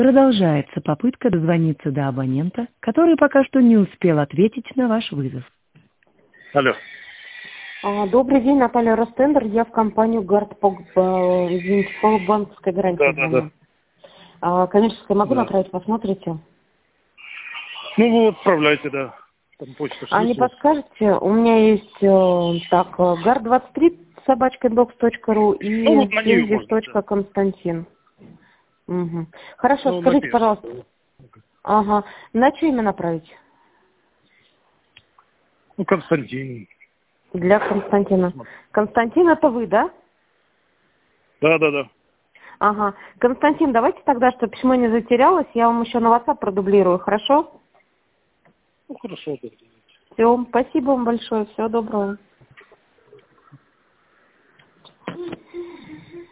Продолжается попытка дозвониться до абонента, который пока что не успел ответить на ваш вызов. Алло. Добрый день, Наталья Ростендер. Я в компанию ГАРД по банковской гарантии. Да. Коммерческая могу направить, посмотрите? Ну, вы отправляйте, да. Там почта. А не подскажете? У меня есть gard23@inbox.ru и Ну, вот на нее можно, да. Константин. Угу. Хорошо, Ну, скажите, напишите. пожалуйста. Ага. На что именно направить? Ну, Константин. Для Константина. Константин, это вы, да? Да. Ага. Константин, давайте тогда, чтобы письмо не затерялось, я вам еще на WhatsApp продублирую, хорошо? Ну, хорошо. Да. Все, спасибо вам большое, всего доброго.